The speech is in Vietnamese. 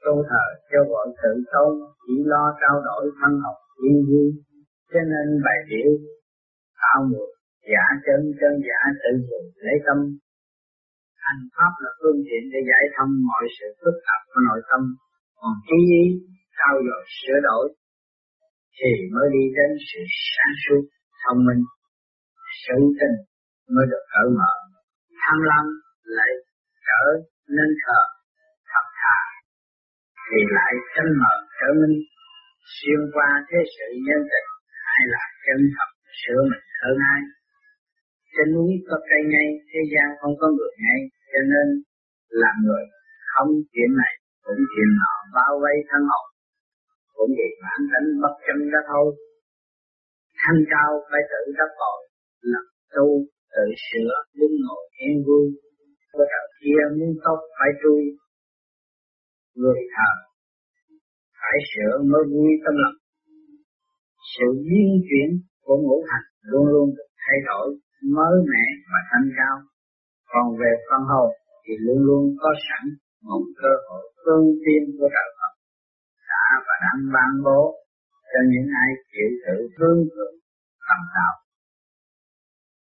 tu thờ cho gọi tự tôn, chỉ lo trao đổi thân học yên vui, cho nên bài điệu tạo mượn giả chân chân giả tự dùng lấy tâm. Hành pháp là phương tiện để giải thông mọi sự phức tạp của nội tâm, còn trí ý thao dồi sửa đổi thì mới đi đến sự sáng suốt thông minh, sự tình mới được cởi mở. Tham lam lại trở nên thờ thật thà thì lại chân mở trở minh, xuyên qua thế sự nhân tình hay là chân thật sửa mình hơn ai. Trên núi có cây ngay, thế gian không có người ngay, cho nên làm người không chuyện này cũng chuyện nọ bao vây thân hồn, cũng vì bản tính bất chân đó thôi. Thanh cao phải tự đắp tội, lập tu tự sửa, đứng ngồi yên vui. Có đạo kia muốn tốt phải trui, người thờ phải sửa mới vui tâm lòng. Sự biến chuyển của ngũ hành luôn luôn được thay đổi, mới mẻ và thanh cao. Còn về phần hồn thì luôn luôn có sẵn một cơ hội tương tiên của đạo Phật đã và đang ban bố cho những ai chịu sự hướng thượng tầm đạo.